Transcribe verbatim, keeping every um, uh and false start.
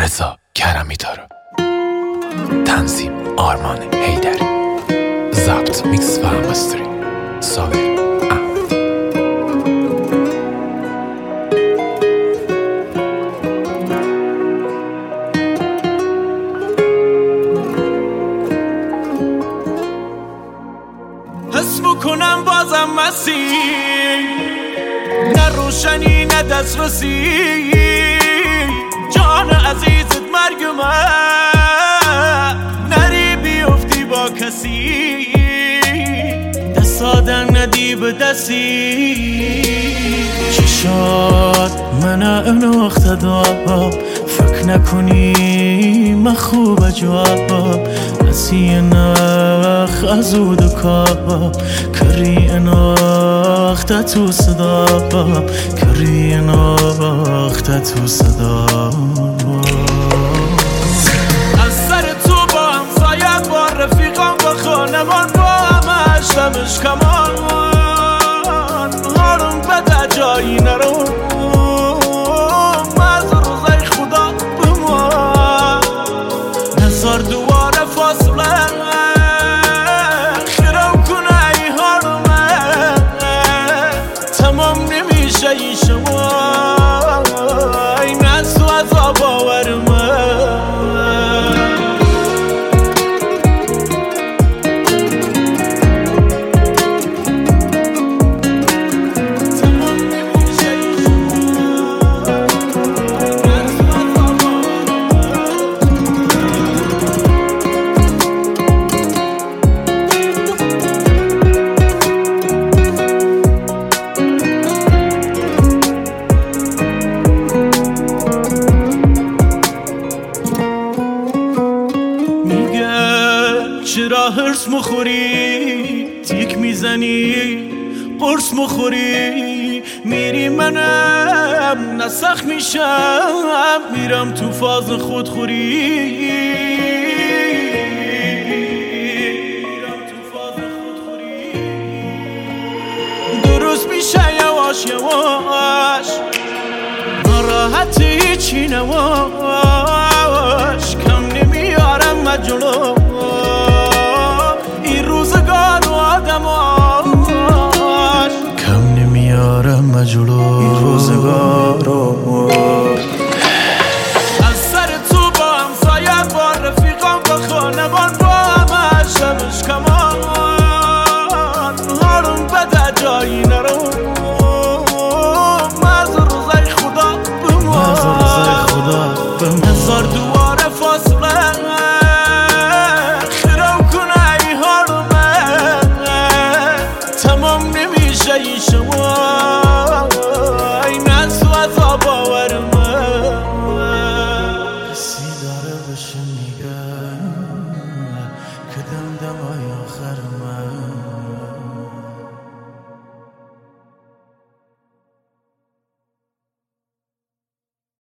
رضا کرمی داره. تنظیم آرمان حیدری. ضبط میکس و مستری صابر احمد. حس میکنم بازم مسیر، نه روشنی نه دسترسی، جان عزیزت مرگ من، نری بیفتی با کسی، دست آدم ندی به دستی. چشات من اناخته دار، فکر نکنی من خوب جواب، نسی نخ از او دکا، کری اناخته تو صدا، کری اناخته تو صدا. از سر تو با همسایت، با رفیقان، با خانمان، با همش دمش کمان، حالم بده جایی نرو، مز روزای خدا بمان، نزار دواره فاصله، خیرم کنه ای حالمه، تمام نمیشه ای شما، این از تو عذاب آورمه. چرا هرس مخوری، تیک میزنی، قرص مخوری، میری منم نسخ میشم، میرم تو فاز خودخوری، میرم تو فاز خودخوری. درست میشه یواش یواش، ناراحتی چی نواش، کم نمیارم مجلو، کم نمیارم مجلو، این روزگار و